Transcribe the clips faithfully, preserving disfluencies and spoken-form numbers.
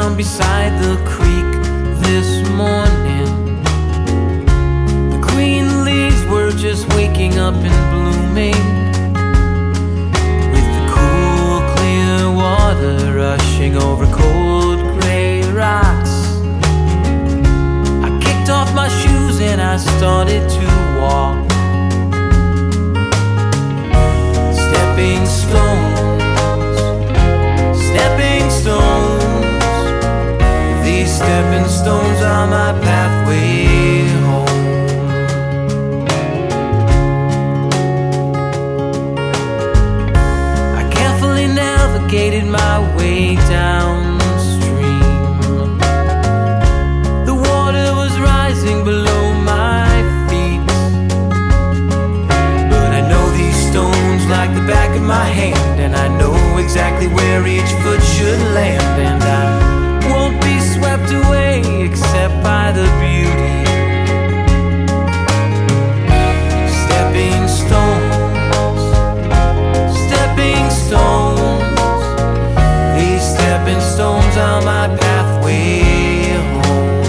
down beside the creek this morning. The green leaves were just waking up and blooming, with the cool, clear water rushing over cold gray rocks. I kicked off my shoes and I started to walk. Stepping stones, stepping stones. These stepping stones are my pathway home. I carefully navigated my way downstream. The water was rising below my feet, but I know these stones like the back of my hand, and I know exactly where each foot should land, and I won't be swept away except by the beauty. Stepping stones, stepping stones. These stepping stones are my pathway home.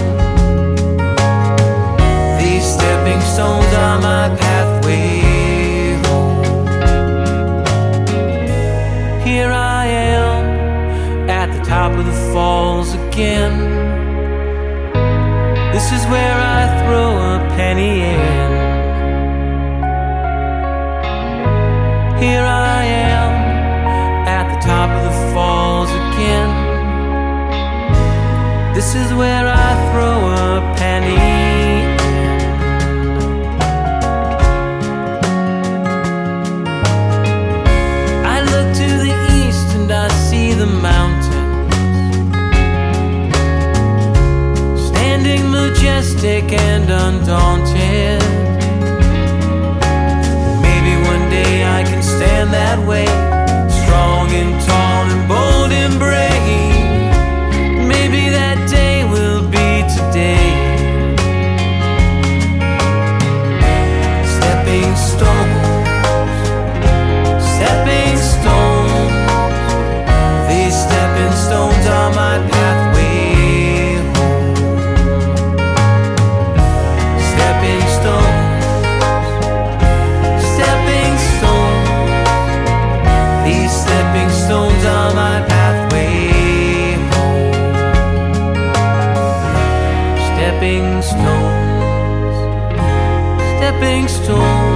These stepping stones are my pathway home. Here I am at the top of the falls again. This is where I throw a penny in. Here I am at the top of the falls again. This is where I throw a penny in. I look to the east and I see the mountains, standing majestic and undaunted. Maybe one day I can stand that way, strong and tall and bold and brave. Maybe that day will be today. Stepping stones, stepping stones. These stepping stones are my pathway home. Stepping stones, stepping stones. These stepping stones are my pathway home. Stepping stones, stepping stones.